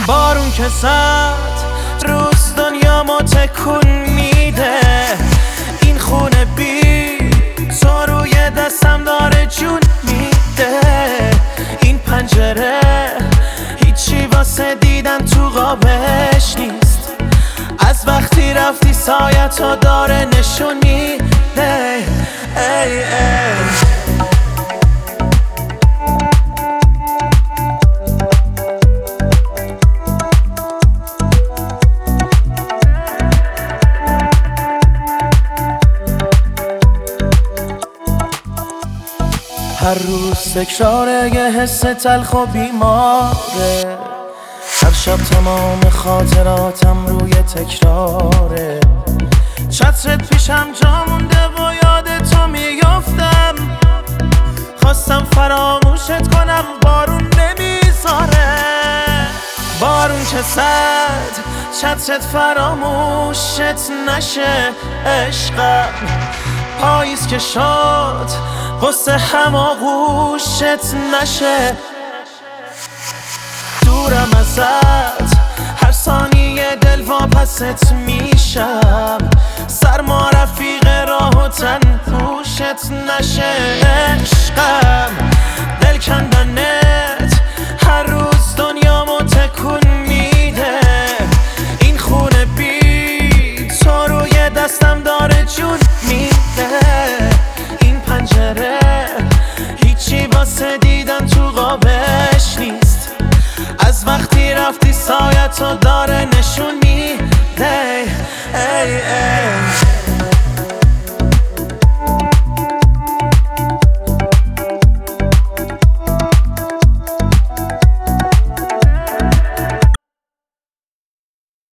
بارون که زد روز دنیامو تکون میده، این خونه بی تو روی دستم داره جون میده، این پنجره هیچی واسه دیدن تو قابش نیست، از وقتی رفتی سایتو داره نشون میده. ای ای هر روز تکراره یه حس تلخ و بیماره، هر شب تمام خاطراتم روی تکراره، چترت پیشم جا مونده و یاد تو میافتم، خواستم فراموشت کنم بارون نمیذاره، بارون که زد چترت فراموشت نشه عشقم، پاییز که شد قصه هماغوشت نشه، دورم ازت هر ثانیه دل واپست میشم، سرما رفیق راه و تن پوشت نشه.